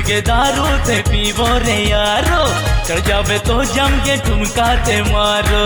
के दारू थे पीवो रे यारो, चढ़ जावे तो जम के ठुमका ते मारो।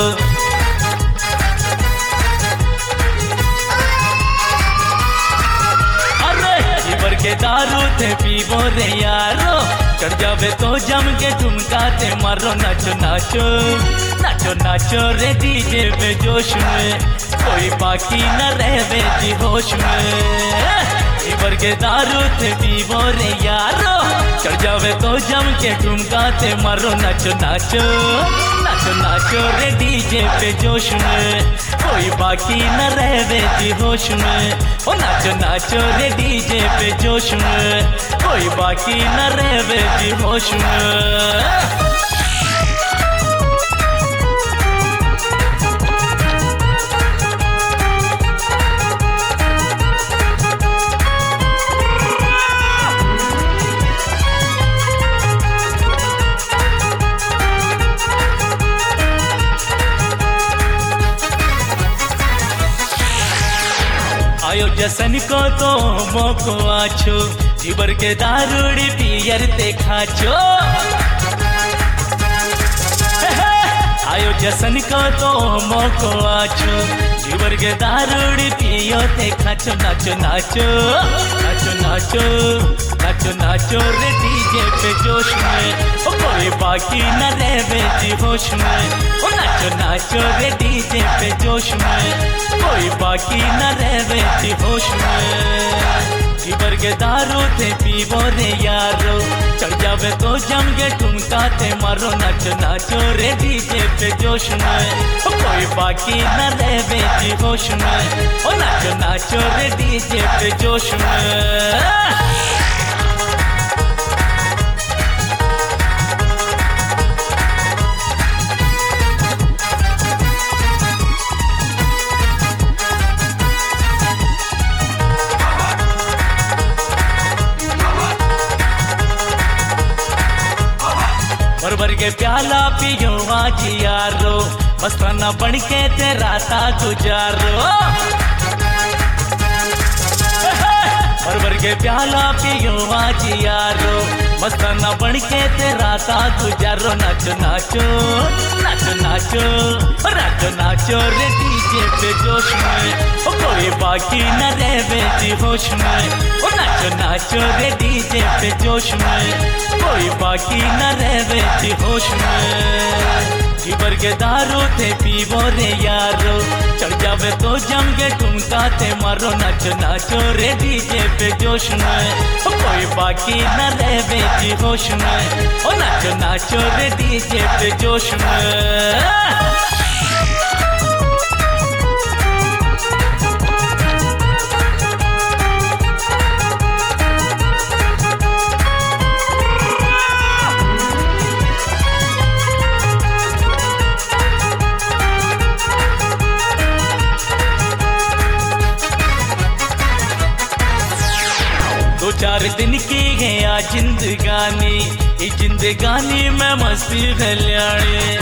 अरे जीवर के दारू थे पीवो रे यारो, चढ़ जावे तो जम के ठुमका ते मारो। नाचो नाचो नाचो नाचो रे डीजे पे जोश में, कोई बाकी न रहे जी होश में। जीवर के दारू थे पीवो रे यारो, चढ़ जावे तो जम के ठुमका ते मारो। नाचो नाचो नाचो नाचो रे डीजे पे जोश में, कोई बाकी न रहे जी होश में। ओ नाचो नाचो रे डीजे पे जोश में, कोई बाकी न रहे जी होश में। आयो जसन को तो मोको आछो, जीवर के दारूड़ी पियर ते खाचो। आयो जसन को तो मोको आछो, जीवर के दारूड़ी पियो ते खाचो। नाचो नाचो नाचो नाचो नाचो नाचो रे डीजे पे जोश में, ओ कोई बाकी न रहे जी होश में। ओ नाचो नाचो रे डीजे पे जोश में, कोई बाकी न रहे जी होश में। जीवर के दारू थे पीवो रे यारो, चढ़ जावे तो जम के ठुमका ते मारो। नाचो नाचो रे डीजे पे जोश में, ओ कोई बाकी न रहे जी होश में। ओ नाचो नाचो रे डीजे पे जोश में। भर के प्याला पियो आज यारो, मस्ताना बन के तेरा ता गुजारो। भर के प्याला पियो आज यारो, मस्ताना बन के तेरा ता गुजारो। नाचो नाचो नाचो नाचो नाचो नाचो रे डीजे पे जोश में, ओ कोई बाकी न रहे जी होश में। ओ नाचो नाचो रे डीजे पे जोश में, कोई बाकी न रहे जी होश में। जीवर के दारू थे पीवो रे यारो, चढ़ जावे तो जम के ठुमका ते मारो। नाचो नाचो रे डीजे पे जोश में, ओ कोई बाकी न रहे जी होश में। ओ नाचो नाचो रे डीजे पे जोश में। दो चार दिन की गया जिंदगानी, इस जिंदगानी में मस्ती कल्याणी।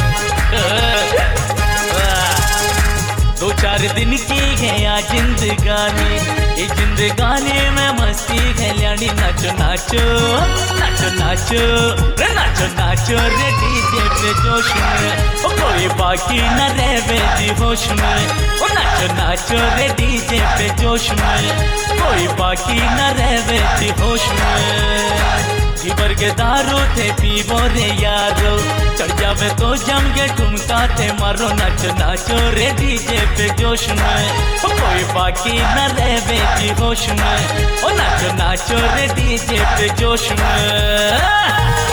दो चार दिन की गया जिंदगानी, इस जिंदगानी में मस्ती कल्याणी। नाचो नाचो नाचो नाचो रे नाचो नाचो रे डीजे पे जोश में, ओ कोई बाकी न रहे जी होश में। ओ नाचो नाचो रे डीजे पे जोश में, कोई बाकी न रहे जी होश में। जीवर के दारू थे पीवो रे यारो, चढ़ जावे तो जम के ठुमका ते मारो। नाचो नाचो रे डीजे पे जोश में, ओ कोई बाकी न रहे जी होश में। ओ नाचो नाचो रे डीजे पे जोश में।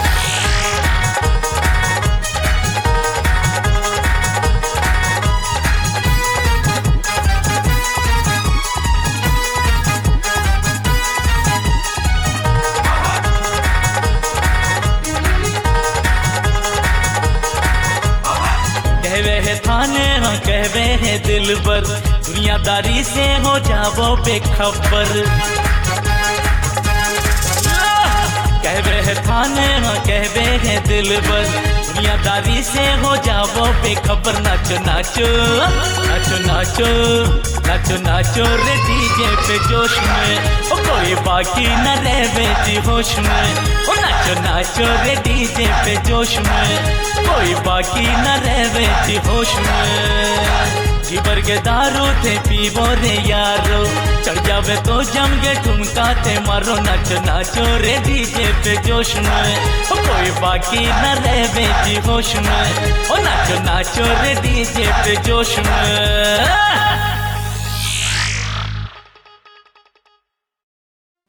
थाने हाँ कहवे है दिल पर, दुनियादारी से हो जावो बेखबर। कहवे है थाने हाँ कहवे है दिल पर, दुनियादारी से हो जाओ बेखबर नाचो नाचो नाचो नाचो नाचो नाचो रे डीजे पे जोश में ओ कोई बाकी न रहे जी होश में ओ नाचो नाचो रे डीजे पे जोश में कोई बाकी न रहे जी होश में जीवर के दारू थे पीवो रे यारो चढ़ जावे तो जम के ठुमका थे मारो नाचो नाचो रे डीजे पे जोश में ओ कोई बाकी न रहे जी होश में ओ नाचो नाचो रे डीजे पे जोश में।